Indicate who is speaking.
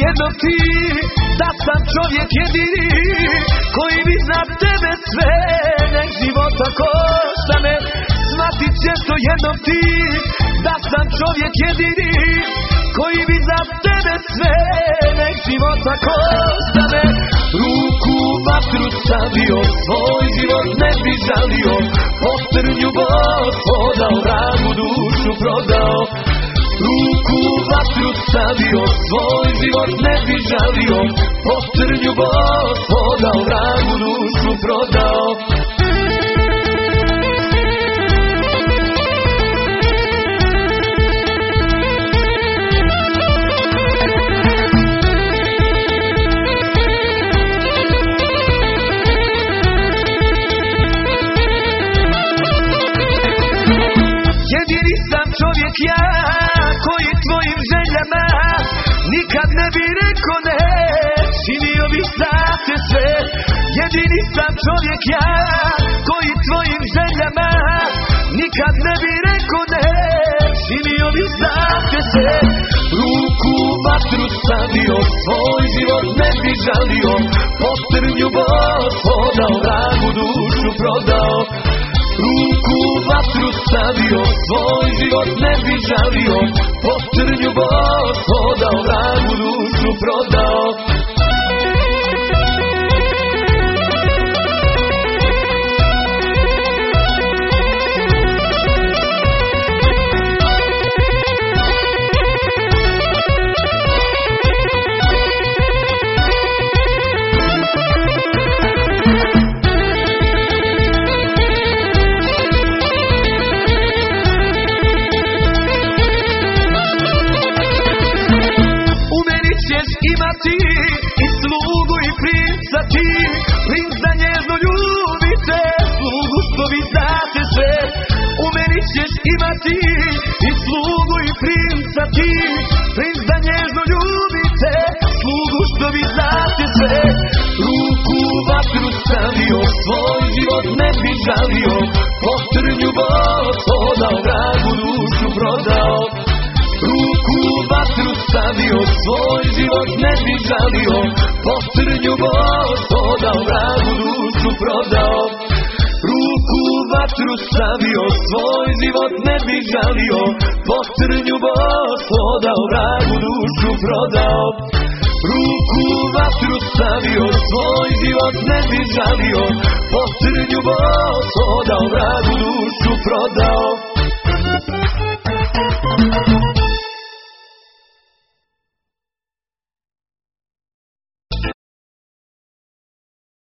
Speaker 1: jedno ti, da sam čovjek jedini koji bi za tebe sve, nek života košta me. Shvatit ćeš to jedno ti, da sam čovjek jedini koji bi za tebe sve, nek života košta me. Ruku u vatru stavio, svoj život ne bi žalio, po trnju Gospoda vragu dušu prodao. Ruku u vatru stavio, svoj život ne bi žalio, po trnju Gospoda vragu dušu prodao. Jedini sam čovjek ja, koji tvojim željama nikad ne bi rekao ne, činio bi za te sve. Jedini sam čovjek ja, koji tvojim željama nikad ne bi rekao ne, činio bi za te sve. Ruku u vatru stavio, svoj život ne bi žalio, po trnju Gospoda vragu dušu prodao. Ruku u vatru stavio, svoj život ne bi žalio, po trnju Gospoda vragu dušu prodao. Imati i slugu i princa ti, princ da nježno ljubi te, slugu što vi znate sve. U meni ćeš imati i slugu i princa ti, princ da nježno ljubi te, slugu što vi znate sve. Ruku u vatru stavio, svoj život ne bi žalio, po trnju Gospoda vragu dušu prodao. Ruku u vatru stavio, svoj život ne bi žalio, po trnju Gospoda vragu dušu prodao. Ruku u vatru stavio, svoj život ne bi žalio, po trnju Gospoda vragu dušu prodao. Ruku u vatru stavio, svoj život ne bi žalio, po trnju Gospoda vragu dušu prodao.